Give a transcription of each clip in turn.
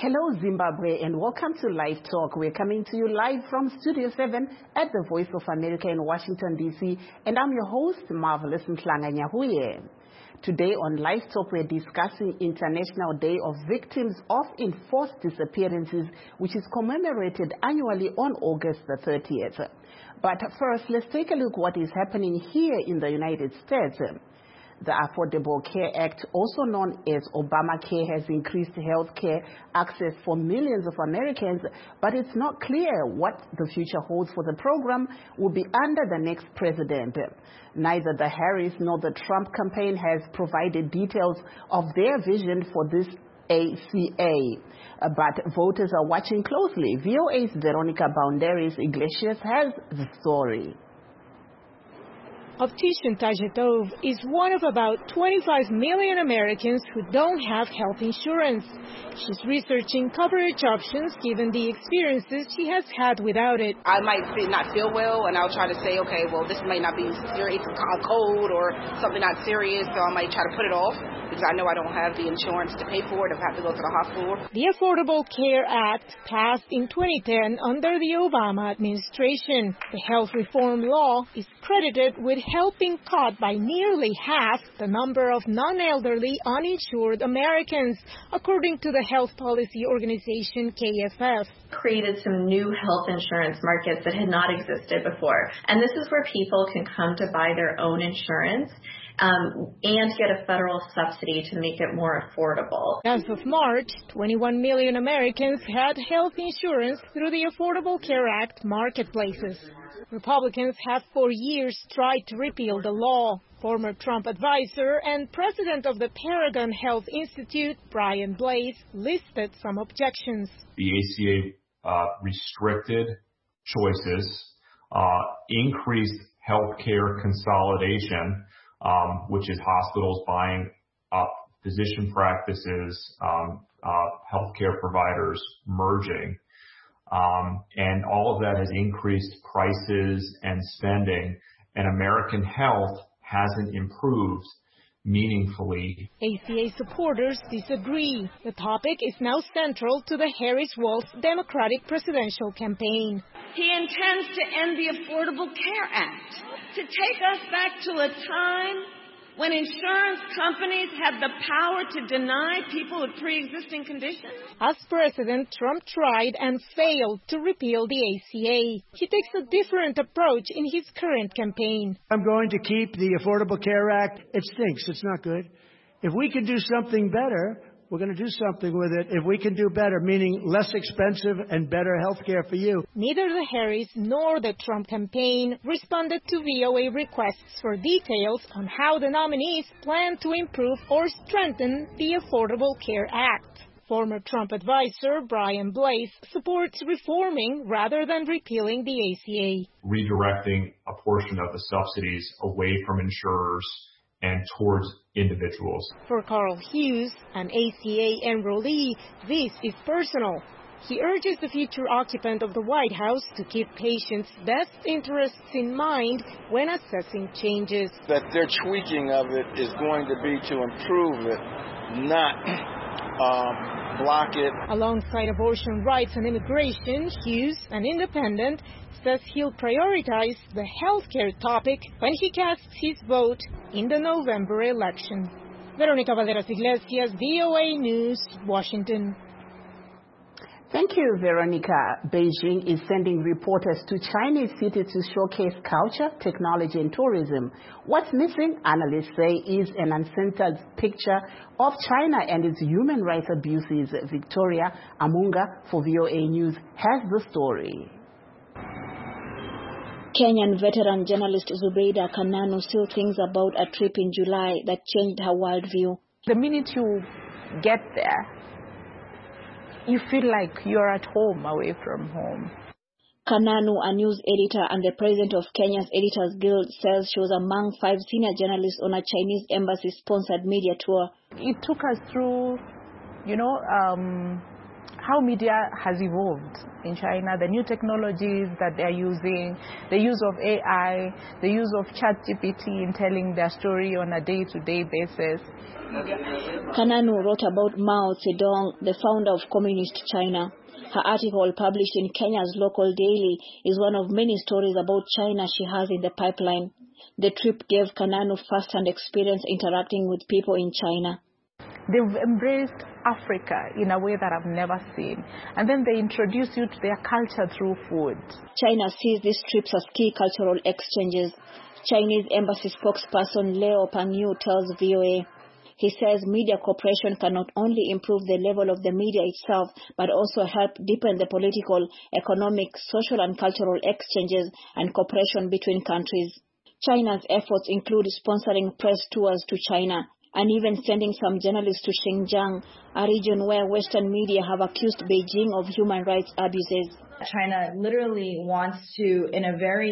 Hello Zimbabwe and welcome to Live Talk. We're coming to you live from Studio 7 at the Voice of America in Washington, D.C. And I'm your host, Marvelous Mhlanga Nyahuye. Today on Live Talk, we're discussing International Day of Victims of Enforced Disappearances, which is commemorated annually on August the 30th. But first, let's take a look what is happening here in the United States. The Affordable Care Act, also known as Obamacare, has increased health care access for millions of Americans, but it's not clear what the future holds for the program will be under the next president. Neither the Harris nor the Trump campaign has provided details of their vision for this ACA. But voters are watching closely. VOA's Veronica Boundaries Iglesias has the story. Optician Tajetov is one of about 25 million Americans who don't have health insurance. She's researching coverage options given the experiences she has had without it. I might not feel well, and I'll try to say, okay, well, this might not be serious, it's a cold or something not serious, so I might try to put it off because I know I don't have the insurance to pay for it if I have to go to the hospital. The Affordable Care Act passed in 2010 under the Obama administration. The health reform law is credited with helping cut by nearly half the number of non-elderly uninsured Americans, according to the health policy organization KFF. Created some new health insurance markets that had not existed before. And this is where people can come to buy their own insurance and get a federal subsidy to make it more affordable. As of March, 21 million Americans had health insurance through the Affordable Care Act marketplaces. Republicans have for years tried to repeal the law. Former Trump advisor and president of the Paragon Health Institute, Brian Blase, listed some objections. The ACA restricted choices, increased healthcare consolidation, which is hospitals buying up physician practices, healthcare providers merging. And all of that has increased prices and spending, and American health hasn't improved meaningfully. ACA supporters disagree. The topic is now central to the Harris-Walz Democratic presidential campaign. He intends to end the Affordable Care Act, to take us back to a time when insurance companies had the power to deny people with pre-existing conditions. As president, Trump tried and failed to repeal the ACA. He takes a different approach in his current campaign. I'm going to keep the Affordable Care Act. It stinks. It's not good. If we can do something better, we're going to do something with it. If we can do better, meaning less expensive and better health care for you. Neither the Harris nor the Trump campaign responded to VOA requests for details on how the nominees plan to improve or strengthen the Affordable Care Act. Former Trump advisor Brian Blase supports reforming rather than repealing the ACA. Redirecting a portion of the subsidies away from insurers and towards individuals. For Carl Hughes, an ACA enrollee, this is personal. He urges the future occupant of the White House to keep patients' best interests in mind when assessing changes. That their tweaking of it is going to be to improve it, not block it. Alongside abortion rights and immigration, Hughes, an independent, says he'll prioritize the healthcare topic when he casts his vote in the November election. Veronica Valderas Iglesias, VOA News, Washington. Thank you, Veronica. Beijing is sending reporters to Chinese cities to showcase culture, technology, and tourism. What's missing, analysts say, is an uncensored picture of China and its human rights abuses. Victoria Amunga for VOA News has the story. Kenyan veteran journalist Zubeida Kananu still thinks about a trip in July that changed her worldview. The minute you get there, you feel like you're at home away from home. Kananu, a news editor and the president of Kenya's Editors Guild, says she was among 5 senior journalists on a Chinese embassy-sponsored media tour. It took us through, how media has evolved in China, the new technologies that they're using, the use of AI, the use of ChatGPT in telling their story on a day-to-day basis. Kananu wrote about Mao Zedong, the founder of Communist China. Her article, published in Kenya's local daily, is one of many stories about China she has in the pipeline. The trip gave Kananu first-hand experience interacting with people in China. They've embraced Africa in a way that I've never seen. And then they introduce you to their culture through food. China sees these trips as key cultural exchanges. Chinese embassy spokesperson Leo Pangyu tells VOA. He says media cooperation can not only improve the level of the media itself, but also help deepen the political, economic, social and cultural exchanges and cooperation between countries. China's efforts include sponsoring press tours to China and even sending some journalists to Xinjiang, a region where Western media have accused Beijing of human rights abuses. China literally wants to, in a very,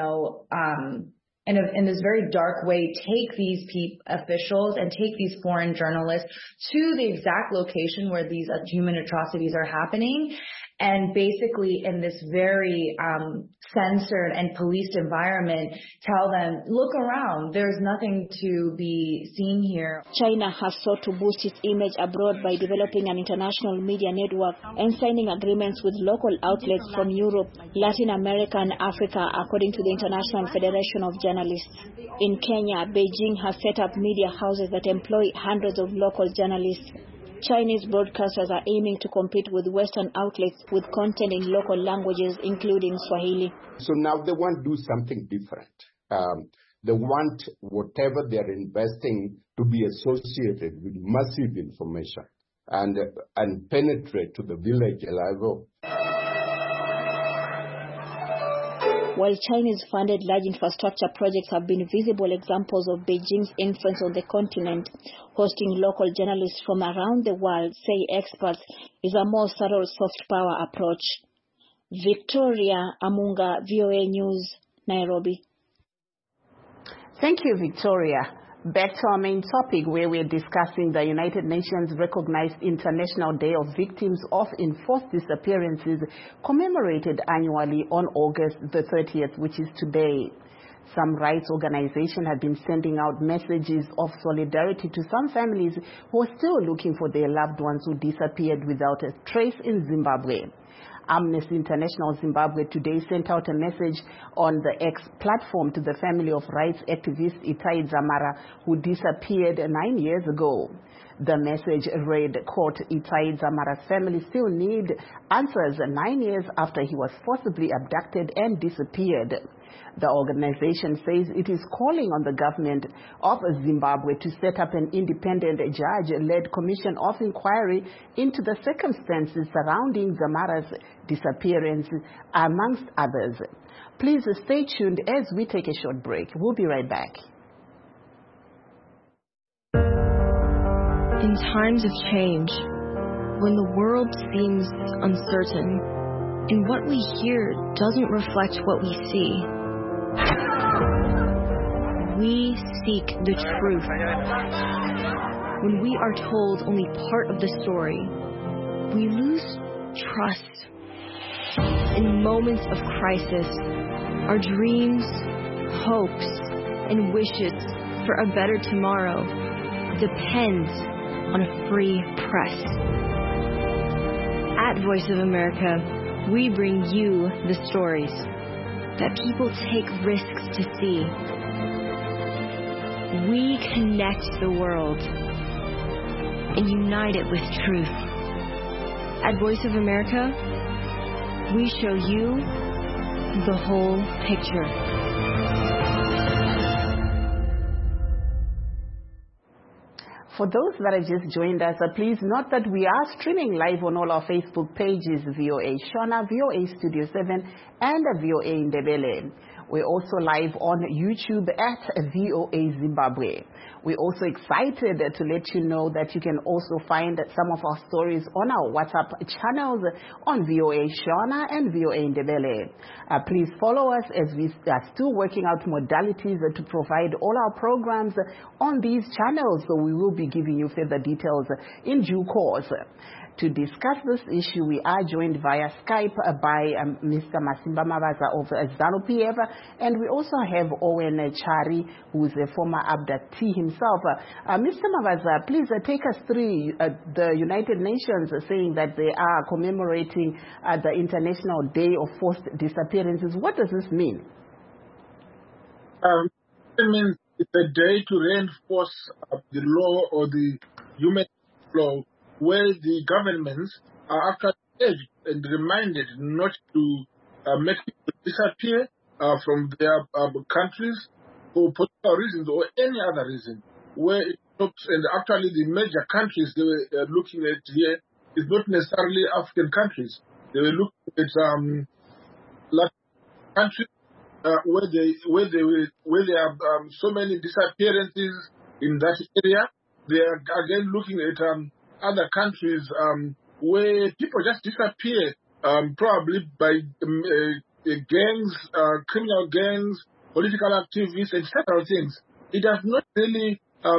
in this very dark way, take these officials and take these foreign journalists to the exact location where these human atrocities are happening. And basically in this very censored and policed environment, tell them, look around, there's nothing to be seen here. China has sought to boost its image abroad by developing an international media network and signing agreements with local outlets from Europe, Latin America and Africa, according to the International Federation of Journalists. In Kenya, Beijing has set up media houses that employ hundreds of local journalists. Chinese broadcasters are aiming to compete with Western outlets with content in local languages, including Swahili. So now they want to do something different. They want whatever they're investing to be associated with massive information and penetrate to the village level. While Chinese-funded large infrastructure projects have been visible examples of Beijing's influence on the continent, hosting local journalists from around the world, say experts, is a more subtle soft power approach. Victoria Amunga, VOA News, Nairobi. Thank you, Victoria. Back to our main topic, where we're discussing the United Nations recognized International Day of Victims of Enforced Disappearances, commemorated annually on August the 30th, which is today. Some rights organizations have been sending out messages of solidarity to some families who are still looking for their loved ones who disappeared without a trace in Zimbabwe. Amnesty International Zimbabwe today sent out a message on the X platform to the family of rights activist Itai Dzamara, who disappeared 9 years ago. The message read, quote, Itai Dzamara's family still need answers 9 years after he was forcibly abducted and disappeared. The organization says it is calling on the government of Zimbabwe to set up an independent judge-led commission of inquiry into the circumstances surrounding Dzamara's disappearance, amongst others. Please stay tuned as we take a short break. We'll be right back. In times of change, when the world seems uncertain and what we hear doesn't reflect what we see, we seek the truth. When we are told only part of the story, we lose trust. In moments of crisis, our dreams, hopes, and wishes for a better tomorrow depends on a free press. At Voice of America, we bring you the stories that people take risks to see. We connect the world and unite it with truth. At Voice of America, we show you the whole picture. For those that have just joined us, please note that we are streaming live on all our Facebook pages, VOA Shona, VOA Studio 7, and VOA Ndebele. We're also live on YouTube at VOA Zimbabwe. We're also excited to let you know that you can also find some of our stories on our WhatsApp channels on VOA Shona and VOA Ndebele. Please follow us as we are still working out modalities to provide all our programs on these channels, so we will be giving you further details in due course. To discuss this issue, we are joined via Skype by Mr. Masimba Mavaza of ZANU-PF, and we also have Owen Chari, who is a former abductee himself. Mr. Mavaza, please take us through the United Nations saying that they are commemorating the International Day of Forced Disappearances. What does this mean? It means it's a day to reinforce the law or the human law where the governments are actually urged and reminded not to make people disappear from their countries for political reasons or any other reason. Where it stops, and actually the major countries they were looking at here is not necessarily African countries. They were looking at Latin countries where there are so many disappearances in that area. They are again looking at other countries where people just disappear, probably by gangs, criminal gangs, political activists, and several things. It does not really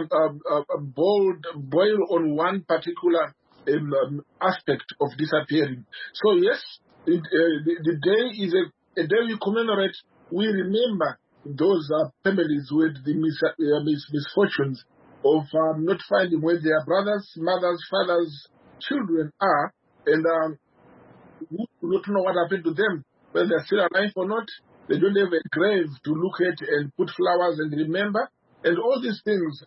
boil on one particular aspect of disappearing. So yes, the day is a day we commemorate. We remember those families with the misfortunes of not finding where their brothers, mothers, fathers, children are, and who do not know what happened to them, whether they're still alive or not. They don't have a grave to look at and put flowers and remember. And all these things,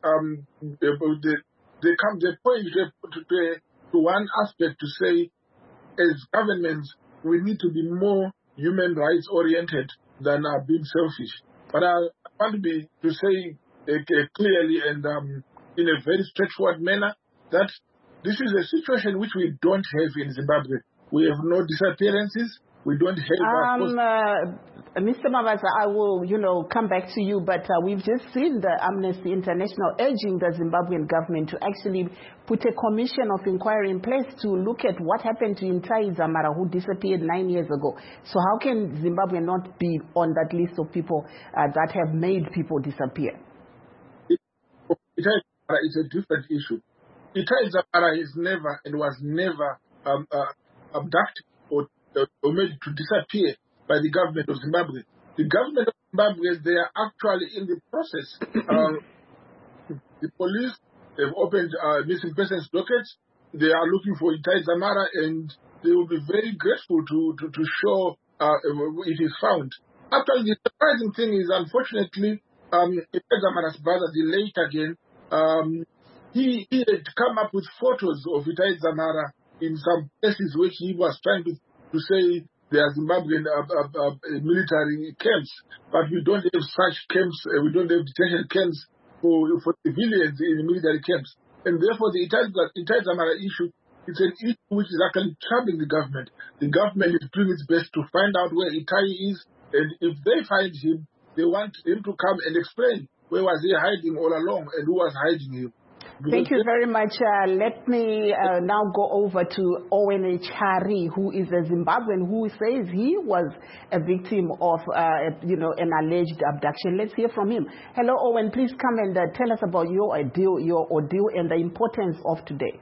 they point to one aspect to say, as governments, we need to be more human rights oriented than being selfish. But I want to say clearly and in a very straightforward manner that this is a situation which we don't have in Zimbabwe. We have no disappearances. We don't have... Mr. Mavaza, I will, come back to you, but we've just seen the Amnesty International urging the Zimbabwean government to actually put a commission of inquiry in place to look at what happened to Ntai Dzamara, who disappeared 9 years ago. So how can Zimbabwe not be on that list of people that have made people disappear? It's a different issue. Ntai Dzamara is never and was never abducted or made to disappear by the government of Zimbabwe. The government of Zimbabwe, they are actually in the process. The police have opened missing persons dockets. They are looking for Ntai Dzamara, and they will be very grateful to show it is found. Actually, the surprising thing is, unfortunately, Ntai Dzamara's brother, the late again, he had come up with photos of Ntai Dzamara in some places which he was trying to say there are Zimbabwean military camps, but we don't have such camps. We don't have detention camps for civilians in military camps. And therefore, the Ntai Dzamara issue is an issue which is actually troubling the government. The government is doing its best to find out where Ntai is, and if they find him, they want him to come and explain where was he hiding all along and who was hiding him. Thank you very much. Let me now go over to Owen Chari, who is a Zimbabwean who says he was a victim of, an alleged abduction. Let's hear from him. Hello, Owen. Please come and tell us about your ordeal and the importance of today.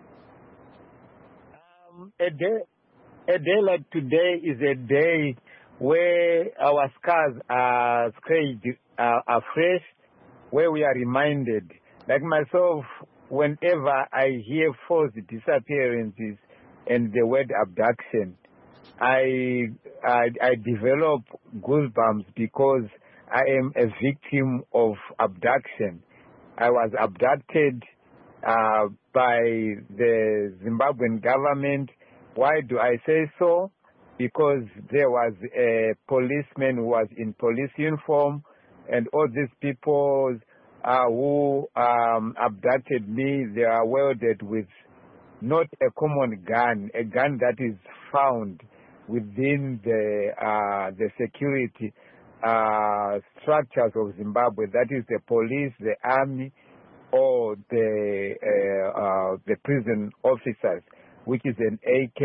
A day like today is a day where our scars are scratched afresh, where we are reminded. Like myself, whenever I hear forced disappearances and the word abduction, I develop goosebumps because I am a victim of abduction. I was abducted by the Zimbabwean government. Why do I say so? Because there was a policeman who was in police uniform, and all these people who abducted me, they are welded with not a common gun, a gun that is found within the security structures of Zimbabwe. That is the police, the army, or the prison officers, which is an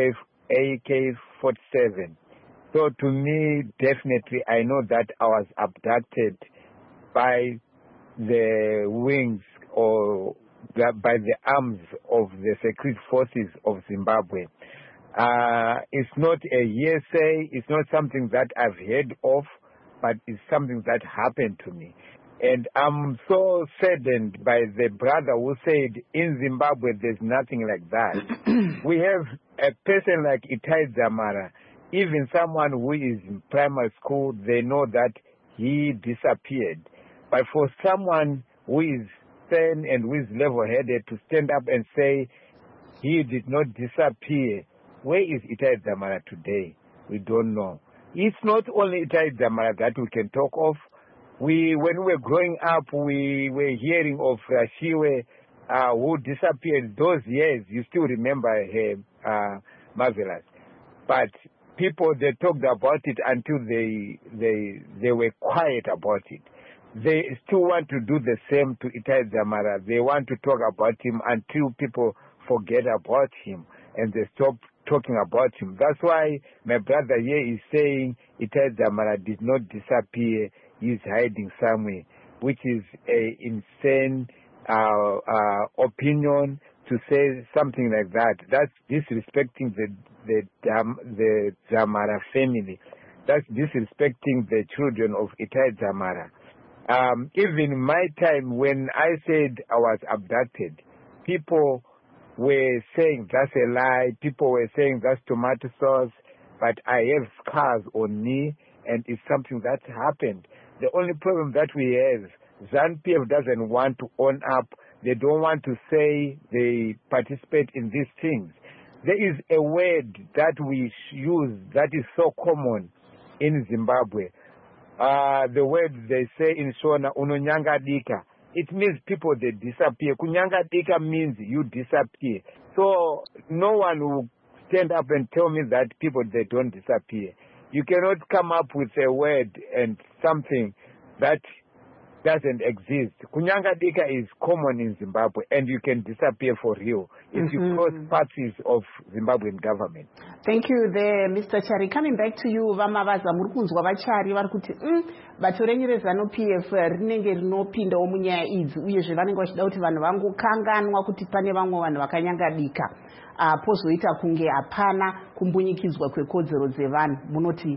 AK-47. So to me, definitely, I know that I was abducted by the wings or by the arms of the security forces of Zimbabwe. It's not a hearsay. It's not something that I've heard of, but it's something that happened to me. And I'm so saddened by the brother who said in Zimbabwe there's nothing like that. We have a person like Itai Dzamara, even someone who is in primary school, they know that he disappeared. But for someone who is sane and who is level-headed to stand up and say he did not disappear, where is Itai Dzamara today? We don't know. It's not only Itai Dzamara that we can talk of. When we were growing up, we were hearing of Shiwe who disappeared those years. You still remember her, Marvelous. But people, they talked about it until they were quiet about it. They still want to do the same to Itai Dzamara. They want to talk about him until people forget about him and they stop talking about him. That's why my brother here is saying Itai Dzamara did not disappear. He's hiding somewhere, which is an insane opinion to say something like that. That's disrespecting the Dzamara family. That's disrespecting the children of Itai Dzamara. Even in my time when I said I was abducted, people were saying that's a lie. People were saying that's tomato sauce. But I have scars on me, and it's something that happened. The only problem that we have, ZANU-PF doesn't want to own up. They don't want to say they participate in these things. There is a word that we use that is so common in Zimbabwe. The word they say in Shona, unonyangadika. It means people, they disappear. Kunyangadika means you disappear. So no one will stand up and tell me that people, they don't disappear. You cannot come up with a word and something that doesn't exist. Kunyangadika is common in Zimbabwe, and you can disappear for real if you cross parties of Zimbabwean government. Thank you there, Mr. Chari. Coming back to you, Vamavaza Murkunzwa Vachari varikuti batoreni rezanu-PF rinenge rinopindawo munyaya idzi uyezve vanenge vachida kuti vanhu vangokanganwa kuti pane vamwe vanhu vakanyangadika pozoita kunge hapana kumbunyikidzwa kwekodzero dzevanhu. Munoti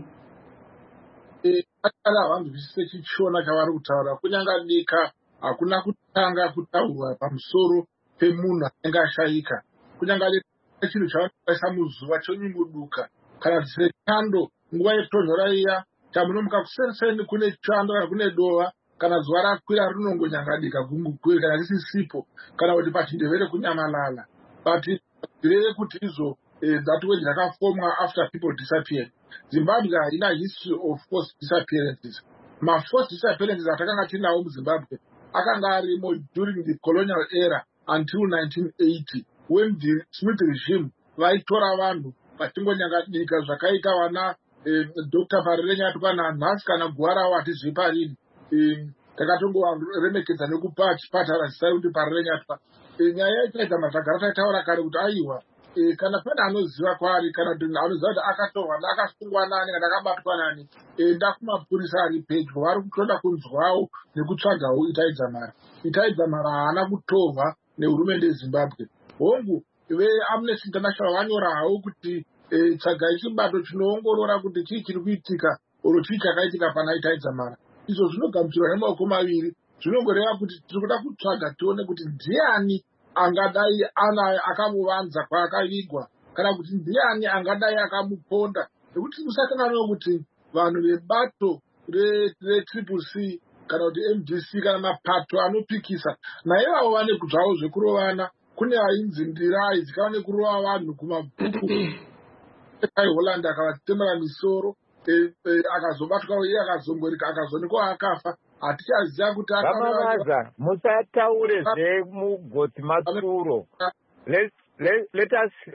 akala vanzwisise chichona chavari kutaura. Kunyangadika hakuna kutanga kutaurwa pamusoro pemunhu anenge ashayika. Kunyangadika chinhu chavanoisa muzuva chonyunguduka kana kuti sechando nguva yetonhora iya tamunomuka kuseriseni kune chando kana kune dova kana zuva rakwira rinongonyangadika gungukwe kana risisipo kana kuti pachindevere kunyamalala. But zvireve kuti izvo that word rakafomwa after people disappeared. Zimbabwe haina history of forced disappearances. Ma-forced disappearances atakanga tinawo muZimbabwe akanga arimo during the colonial era until 1980 when the Smith regime vaitora vanhu vachingonyangadika zvakaita vana Dr. Parire Nyatwa nanhasi kana Gwarawo hatizvi parini. Takatongoremekedza nekupa chipatara zisai kuti Parire Nyatwa. Nyaya yaitaita mazvagara taitaura kare kuti aiwa kana pane anoziva kwaari kana kuti anoziva kuti akatorwa akasungwa nani kana akabatwa nani enda kumapurisa ari pedyo vari kutoda kunzwawo nekutsvagawo Itai Dzamara. Itai Dzamara haana kutorwa nehurumende yeZimbabwe. Hongu veAmnesty International vanyora hawo kuti tsvagai chibato chinoongorora kuti chii chiri kuitika oro chii chakaitika pana Itai Dzamara. Izvo zvinogamuchirwa nemaoko maviri. Zvinongoreva kuti tiri kuda kutsvaga tione kuti ndiani angadai akamuvanza kwaakavigwa kana kuti ndiani angadai akamuponda. Nekuti usakanawo kuti vanhu vebato reCCC kana kuti MDC kana mapato anopikisa naivavo vane zvavo zvekurovana. Kune ainzi Ndirai dzikaone kurova vanhu kumabhuku Holland akavatemera misoro akazobatwa iye akazongorika akazonekwa akafa. Hatichaziva kuti Vamavaza musataure zvemugoti matsuro. Let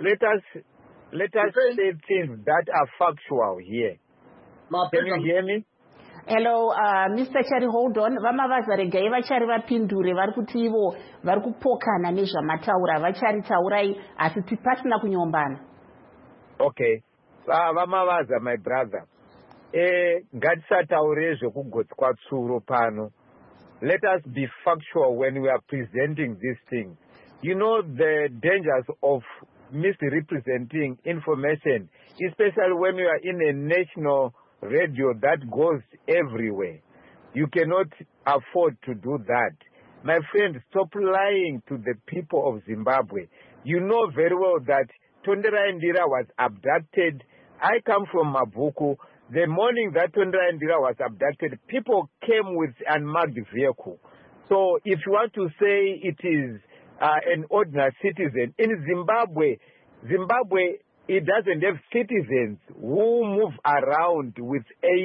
us say things that are factual here. Can you hear me? Hello, Mr. Chari, hold on. Vamavaza regai vachari vapindure vari kuti ivo vari kupokana nezvamataura vachari taurai asi pasina kunyombana. Okay. Vamavaza, my brother. Ngatisataure zvekugoti kwatsuro pano. let us be factual when we are presenting these things. You know the dangers of misrepresenting information, especially when you are in a national radio that goes everywhere. You cannot afford to do that. My friend, stop lying to the people of Zimbabwe. You know very well that Tondera Ndira was abducted. I come from Mabuku. The morning that Tondera Ndira was abducted, people came with unmarked vehicle. So if you want to say it is an ordinary citizen, in Zimbabwe, it doesn't have citizens who move around with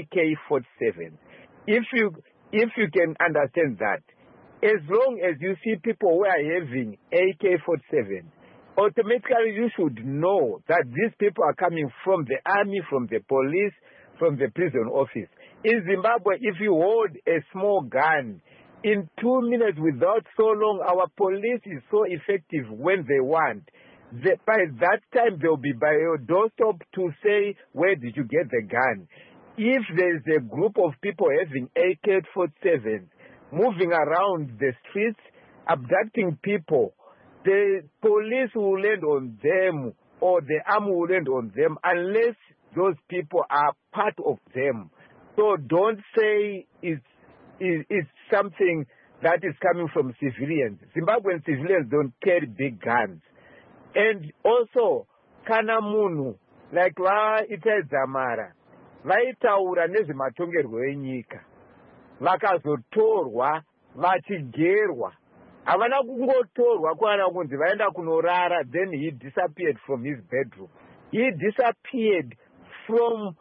AK-47. If you can understand that, as long as you see people who are having AK-47, automatically you should know that these people are coming from the army, from the police, from the prison office. In Zimbabwe, if you hold a small gun, in 2 minutes without so long, our police is so effective when they want. By that time, they'll be by your doorstep to say, where did you get the gun? If there's a group of people having AK-47 moving around the streets, abducting people, the police will land on them or the army will land on them unless those people are part of them. So don't say it's something that is coming from civilians. Zimbabwean civilians don't carry big guns. And also, kana munhu, like vaita Dzamara, vaitaura nezvematongerwo enyika, vakazotorwa, vachigerwa. Havana kungotorwa kuwana kunzi vaenda kunorara, then he disappeared from his bedroom. He disappeared from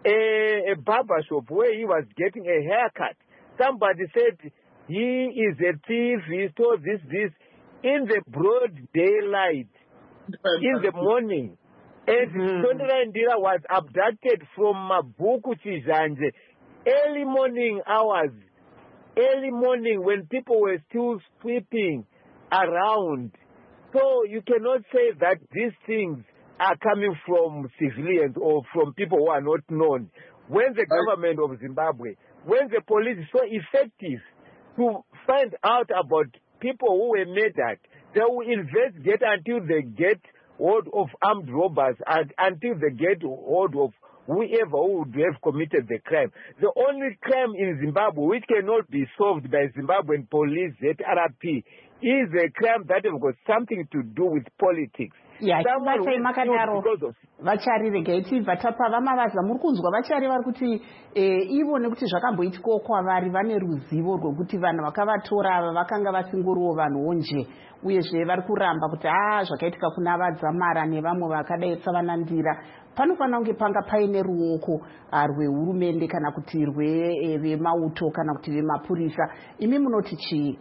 a barber shop where he was getting a haircut. Somebody said he is a thief, he stole this, in the broad daylight, in the morning. And Tondera Ndira was abducted from Mabuku Chizanje, early morning hours, early morning when people were still sweeping around. So you cannot say that these things are coming from civilians or from people who are not known. When the government of Zimbabwe, when the police is so effective to find out about people who were murdered, they will investigate until they get hold of armed robbers and until they get hold of whoever who would have committed the crime. The only crime in Zimbabwe which cannot be solved by Zimbabwean police, ZRP, is a crime that has got something to do with politics. Vatai makadaro vachari regai tibva tapa vamavaza muri kunzwa vachari vari kuti ivo nekuti zvakamboitikawo kwavari vane ruzivo rwokuti vanhu vakavatora ava vakanga vasingoriwo vanhuwo nje uyezve vari kuramba kuti zvakaitika kuna vaDzamara nevamwe vakadai savana Ndira panofanira kunge panga paine ruoko rwehurumende kana kuti rwevemauto kana kuti vemapurisa. Imi munoti chii?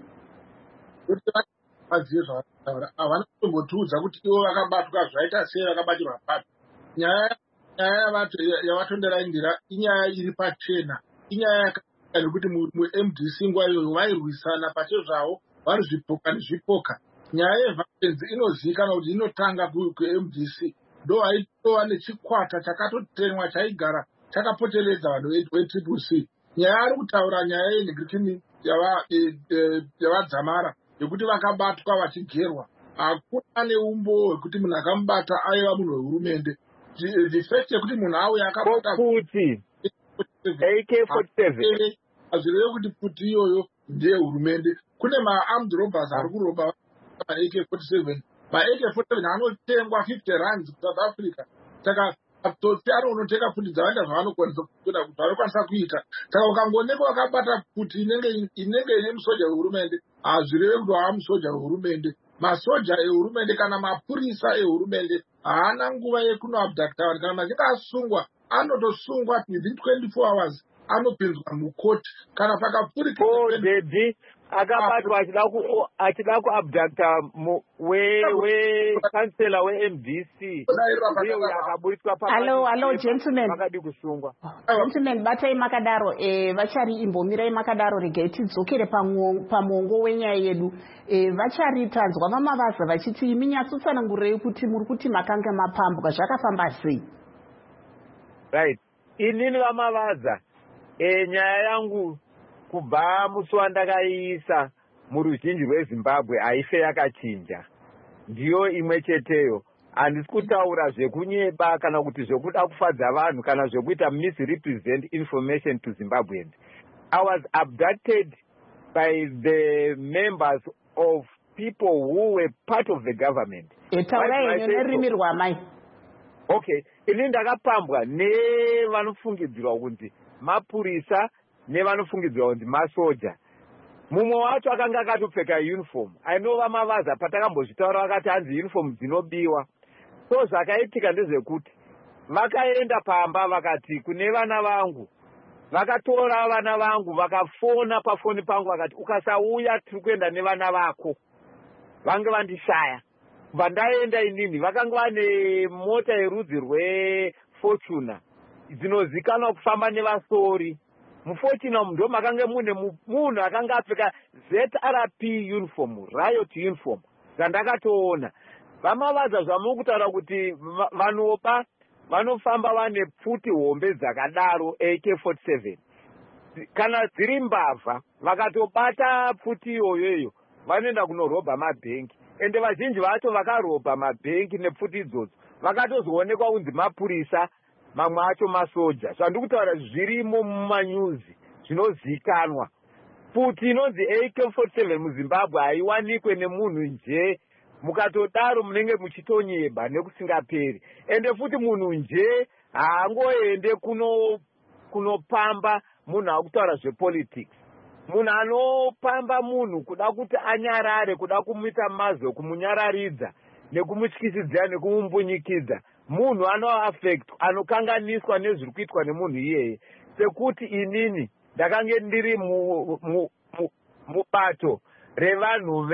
Havana kutombotiudza kuti ivo vakabatwa zvaita sei vakabatirwa papi. Nyaya yavatondera Ndira inyaya iri pachena, inyaya yakanaka nekuti mu-MDC nguva iyoyo vairwisana pache zvavo vari zvipoka nezvipoka. Nyaya yevapenzi inozivikanwa kuti inotanga ku-MDC, ndo vaitova nechikwata chakatotemwa chaigara chakapoteredza vanhu veTCC. Nyaya ari kutaura nyaya yenegritini yavaDzamara yekuti vakabatwa vachigerwa, hakuna neumbo hwekuti munhu akamubata aiva munhu wehurumende. The fact yekuti munhu auya akabata AK-47 hazvireve kuti kuti iyoyo ndeye hurumende. Kune ma-armed robbers ari kuroba ma-AK-47. Ma-AK-47 anotengwa 50 rands kuSouth Africa. Saka tosiari unoteka futi dzavanda zvavanokwanisa kuita. Saka ukangoneka wakabata kuti inenge ine musoja wehurumende, hazvireve kuti wava musoja wehurumende. Masoja ehurumende kana mapurisa ehurumende haana nguva yekunoabducta vanhu. Kana machinge asungwa, anotosungwa within 24 hours, anopinzwa mukoti. Kana pakapfurika akabatwa achida kuabducta wekansela weMDC akaburitwa Hello, gentlemen. vakadi kusungwa. Gentlemen, batai makadaro vachari imbomirai makadaro regai tidzokere pamuongo wenyaya yedu. Vachari tanzwa vamavaza vachiti imi nyatsotsanangurei kuti muri kuti makanga mapambwa zvakafamba sei? Right. Inini vamavaza nyaya yangu kubva musi wandakaisa muruzhinji rwezimbabwe haife yakachinja. Ndiyo imwe cheteyo. Handisi kutaura zvekunyeba kana kuti zvekuda kufadza vanhu kana zvekuita misrepresent information to Zimbabweans. I was abducted by the members of people who were part of the government. Okay, ini ndakapambwa nevanofungidzirwa kunzi mapurisa nevanofungidzirwa kunzi masoja. Mumwe wacho akanga akatopfeka uniform. Ainova Mavaza patakambozvitaura vakati hanzi uniform dzinobiwa. So zvakaitika ndezvekuti vakaenda pamba vakati kune vana vangu, vakatora vana vangu vakafona pafoni pangu vakati ukasauya tiri kuenda nevana vako vange vandishaya. Kubva ndaenda inini vakanga vane mota yerudzi rweFortuna dzinozikanwa kufamba nevasori. Mufortuna ndo makanga mune munhu akanga apfeka ZRP uniform, riot uniform. Zvandakatoona vamavaza zvamukutaura kuti vanoba vanofamba vane pfuti hombe dzakadaro AK47 kana dziri mbavha vakatobata pfuti iyoyo vanoenda kunorobha mabhengi. Ende vazhinji vacho vakarobha mabhengi nepfuti idzodzo vakatozoonekwa kunzi mapurisa, mamwe acho masoja. Zvandikutaura zvirimo mumanyuzi zvinozikanwa. Pfuti inonzi AK47 muZimbabwe haiwanikwe nemunhu nje. Mukatodaro munenge muchitonyeba nekusingaperi. Ende futi munhu nje haangoende kunopamba munhu akutaura zvepolitics. Munhu anopamba munhu kuda kuti anyarare, kuda kumuita mazwe, kumunyararidza nekumutyisidzira nekumumbunyikidza. Munhu anoaffect, anokanganiswa nezviri kuitwa nemunhu iyeye. Sekuti inini ndakange ndiri mubato revanhu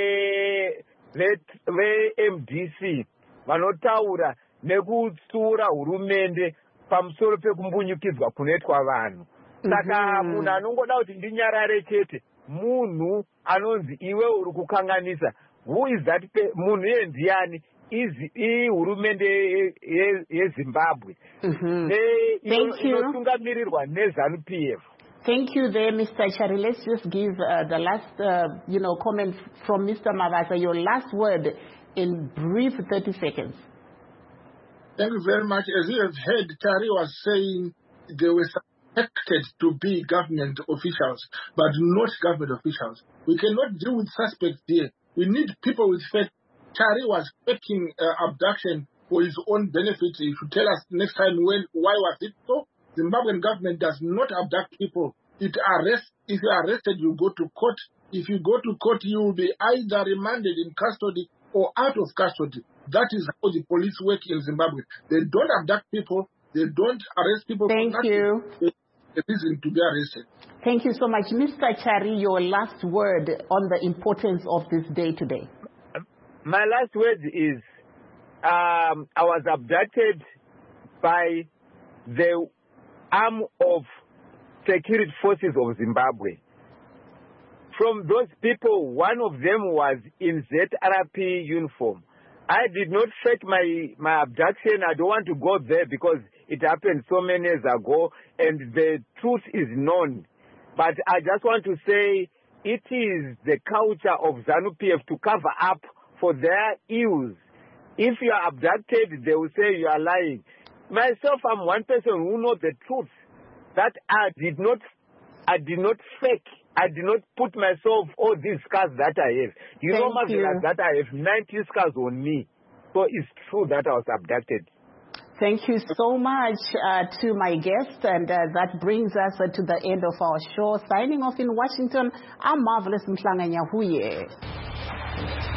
veMDC vanotaura nekutsura hurumende pamusoro pekumbunyikidzwa kunoitwa vanhu. Saka munhu anongoda kuti ndinyarare chete, munhu anonzi iwe uri kukanganisa. Who is that? Munhu iye ndiani? Hurumende yeZimbabwe. Inotungamirirwa neZANU-PF. Thank you there, Mr. Chari. Let's just give the last, comment from Mr. Mavaza. Your last word in brief 30 seconds. Thank you very much. As you have heard, Chari was saying they were suspected to be government officials, but not government officials. We cannot deal with suspects here. We need people with fact. Chari was faking abduction for his own benefit. He should tell us next time why was it so? Zimbabwean government does not abduct people. It arrests. If you are arrested, you go to court. If you go to court, you will be either remanded in custody or out of custody. That is how the police work in Zimbabwe. They don't abduct people. They don't arrest people. Thank you. The reason to be arrested. Thank you so much. Mr. Chari, your last word on the importance of this day today. My last word is I was abducted by the arm of security forces of Zimbabwe. From those people, one of them was in ZRP uniform. I did not fake my abduction. I don't want to go there because it happened so many years ago and the truth is known. But I just want to say it is the culture of ZANU-PF to cover up for their ills. If you are abducted, they will say you are lying. Myself, I'm one person who knows the truth that I did not fake. I did not put myself all these scars that I have. You know, that I have 90 scars on me. So it's true that I was abducted. Thank you so much to my guest, and that brings us to the end of our show. Signing off in Washington, I'm Marvelous Mhlanga Nyahuye.